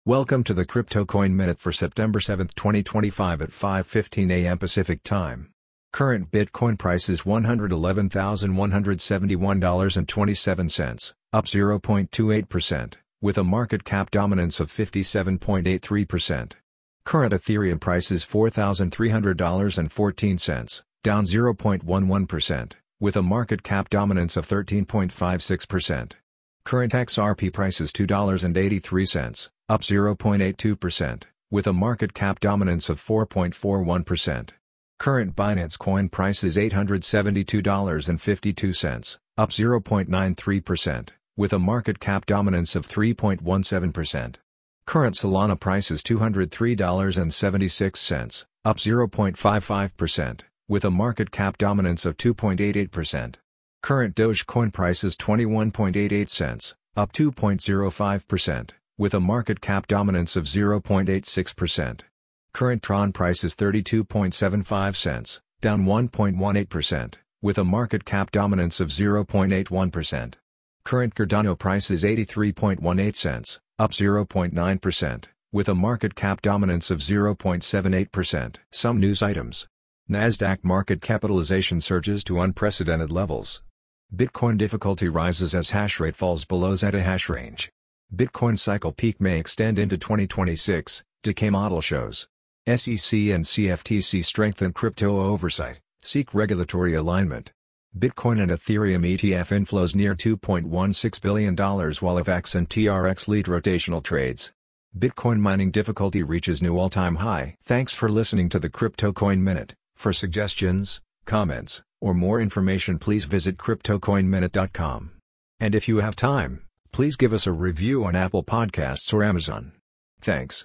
Welcome to the Crypto Coin Minute for September 7, 2025 at 5:15 a.m. Pacific Time. Current Bitcoin price is $111,171.27, up 0.28%, with a market cap dominance of 57.83%. Current Ethereum price is $4,300.14, down 0.11%, with a market cap dominance of 13.56%. Current XRP price is $2.83, up 0.82%, with a market cap dominance of 4.41%. Current Binance Coin price is $872.52, up 0.93%, with a market cap dominance of 3.17%. Current Solana price is $203.76, up 0.55%, with a market cap dominance of 2.88%. Current Dogecoin price is 21.88 cents, up 2.05%, with a market cap dominance of 0.86%. Current Tron price is 32.75 cents, down 1.18%, with a market cap dominance of 0.81%. Current Cardano price is 83.18 cents, up 0.9%, with a market cap dominance of 0.78%. Some news items. Nasdaq market capitalization surges to unprecedented levels. Bitcoin difficulty rises as hash rate falls below zettahash range. Bitcoin cycle peak may extend into 2026, decay model shows. SEC and CFTC strengthen crypto oversight, seek regulatory alignment. Bitcoin and Ethereum ETF inflows near $2.16 billion while AVAX and TRX lead rotational trades. Bitcoin mining difficulty reaches new all-time high. Thanks for listening to the Crypto Coin Minute. For suggestions, comments, or more information, please visit CryptoCoinMinute.com. And if you have time, please give us a review on Apple Podcasts or Amazon. Thanks.